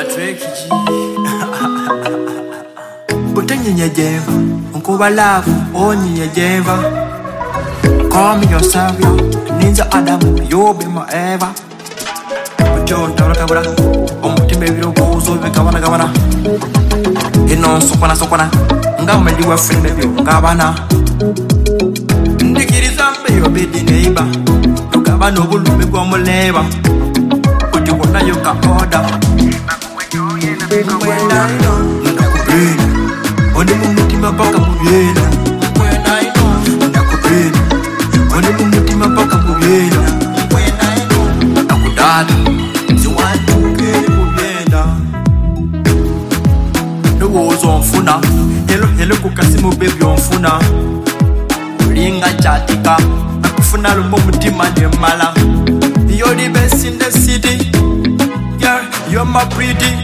Matreki Butenye nyejeva Unkuba love Onye nyejeva Call me your savior Ninja Adam You be my Eva Bujo tabla kabra Omutimbe biro gozo Bekabana kabana Ino sokwana Nga umeliwa friend byo Ngabana Ndikiri zambe yo bedi neighbor Tukabano bulube kwa muleba Kutikona yoka order Mkwenda ino Ndakupenda Onde mumutima paka mubiyena Mkwenda ino Ndakupenda Onde mumutima paka mubiyena Mkwenda ino Ndakudada Ziwantuke mubiyenda Nuwozo mfuna Hello kukasimu baby mfuna Ulinga chatika Nakufuna lumbo mutima nyemala You're the best in the city Girl, you're my pretty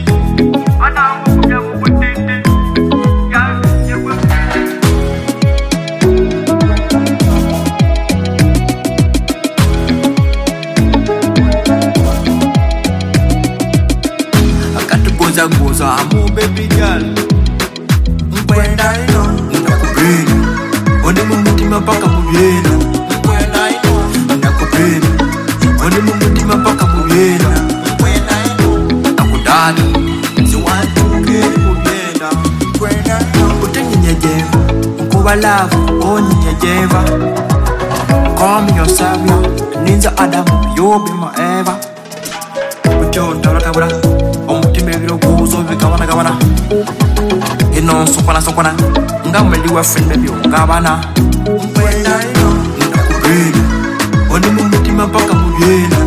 Goza, I'm a baby girl. Mkwenda ino, ndakupenda. Onde mumutima paka mubiyena. Mkwenda ino, ndakupenda. Onde mumutima paka mubiyena. Mkwenda ino, ndakudada. Ziwantuke mubiyena. Mkwenda ino, utenye nyejeva. Unkuba love, onye nyejeva. Call me your savior. Ninja Adam, you be my Eva. Ujo tabla kabra. Omutimbe biro gozo Bekabana Ino sokwana Nga umeliwa friend byo Ngabana Mkwenda ino Ndakupenda Onde mumutima paka mubiyena